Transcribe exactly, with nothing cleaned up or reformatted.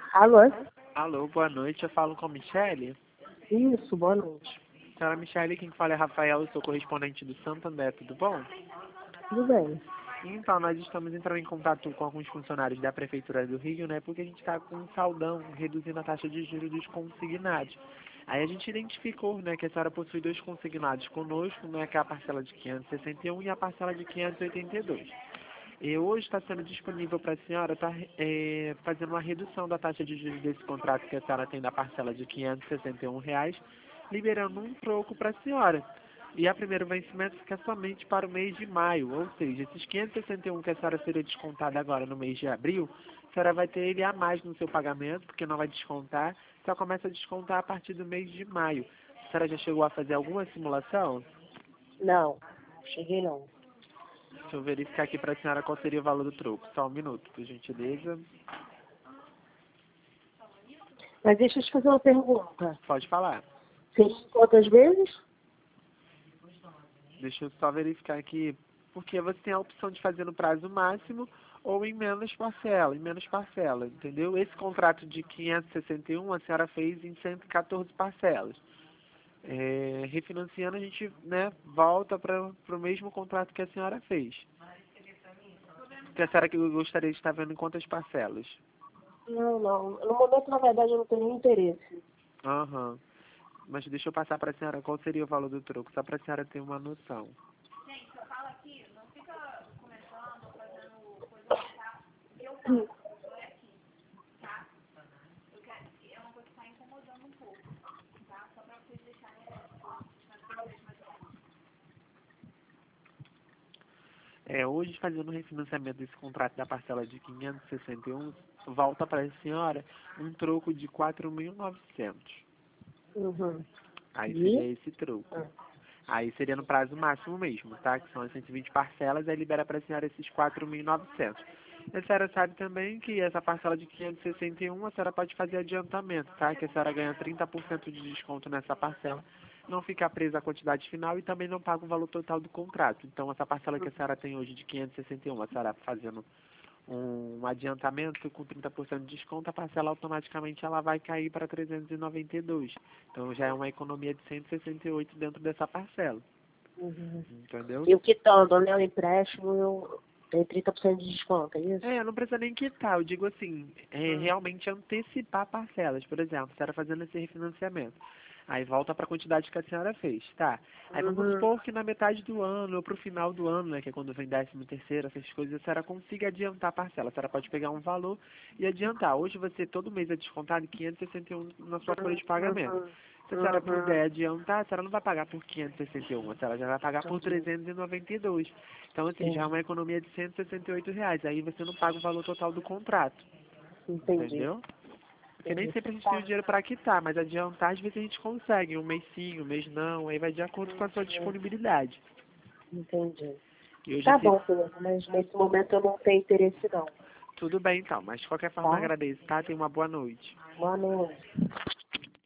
Alô? Alô, boa noite. Eu falo com a Michele. Isso, boa noite. Senhora Michele, quem fala é Rafael, eu sou correspondente do Santander, tudo bom? Tudo bem. Então, nós estamos entrando em contato com alguns funcionários da Prefeitura do Rio, né? Porque a gente está com um saldão, reduzindo a taxa de juros dos consignados. Aí a gente identificou, né, que a senhora possui dois consignados conosco, né, que é a parcela de quinhentos e sessenta e um e a parcela de quinhentos e oitenta e dois. E hoje está sendo disponível para a senhora estar é, fazendo uma redução da taxa de juros desse contrato que a senhora tem da parcela de quinhentos e sessenta e um reais, liberando um troco para a senhora. E a primeiro vencimento fica somente para o mês de maio, ou seja, esses quinhentos e sessenta e um que a senhora seria descontada agora no mês de abril, a senhora vai ter ele a mais no seu pagamento, porque não vai descontar, só começa a descontar a partir do mês de maio. A senhora já chegou a fazer alguma simulação? Não, cheguei não. Deixa eu verificar aqui para a senhora qual seria o valor do troco. Só um minuto, por gentileza. Mas deixa eu te fazer uma pergunta. Pode falar. Seria em quantas vezes? Deixa eu só verificar aqui, porque você tem a opção de fazer no prazo máximo ou em menos parcela, em menos parcela, entendeu? Esse contrato de quinhentos e sessenta e um a senhora fez em cento e quatorze parcelas. É, refinanciando a gente, né, volta para o mesmo contrato que a senhora fez. Que a senhora que gostaria de estar vendo em quantas parcelas? Não, não. No momento, na verdade, eu não tenho nenhum interesse. Aham. Mas deixa eu passar para a senhora qual seria o valor do troco, só para a senhora ter uma noção. É, hoje, fazendo o refinanciamento desse contrato da parcela de quinhentos e sessenta e um, volta para a senhora um troco de quatro mil e novecentos. Uhum. Aí seria E? esse troco. Ah, Aí seria no prazo máximo mesmo, tá? Que são as cento e vinte parcelas, aí libera para a senhora esses quatro mil e novecentos. E a senhora sabe também que essa parcela de quinhentos e sessenta e um, a senhora pode fazer adiantamento, tá? Que a senhora ganha trinta por cento de desconto nessa parcela, não fica presa à quantidade final e também não paga o valor total do contrato. Então, essa parcela que a senhora tem hoje de quinhentos e sessenta e um, a senhora fazendo um adiantamento com trinta por cento de desconto, a parcela automaticamente ela vai cair para trezentos e noventa e dois. Então, já é uma economia de cento e sessenta e oito dentro dessa parcela. uhum. Entendeu? E o quitando, né? O empréstimo, eu tenho trinta por cento de desconto, é isso? É, não precisa nem quitar, eu digo assim, é, realmente antecipar parcelas. Por exemplo, a senhora fazendo esse refinanciamento. Aí volta para a quantidade que a senhora fez, tá? Aí vamos Uhum. supor que na metade do ano, ou para o final do ano, né, que é quando vem décimo terceiro, essas coisas, a senhora consiga adiantar a parcela. A senhora pode pegar um valor e adiantar. Hoje você, todo mês é descontado quinhentos e sessenta e um na sua folha de pagamento. Uhum. Se a senhora Uhum. puder adiantar, a senhora não vai pagar por quinhentos e sessenta e um, a senhora já vai pagar por Entendi. trezentos e noventa e dois. Então, assim, já é Entendi. uma economia de cento e sessenta e oito reais. Aí você não paga o valor total do contrato, Entendi. entendeu? Porque nem Entendi. sempre a gente tem o Tá. dinheiro para quitar, mas adiantar às vezes a gente consegue, um mês sim, um mês não, aí vai de acordo com a sua Entendi. disponibilidade. Entendi. E hoje Tá esse... bom, Felipe, mas nesse momento eu não tenho interesse não, Tudo bem então, mas de qualquer forma tá? agradeço, tá? Tenha uma boa noite. Boa noite.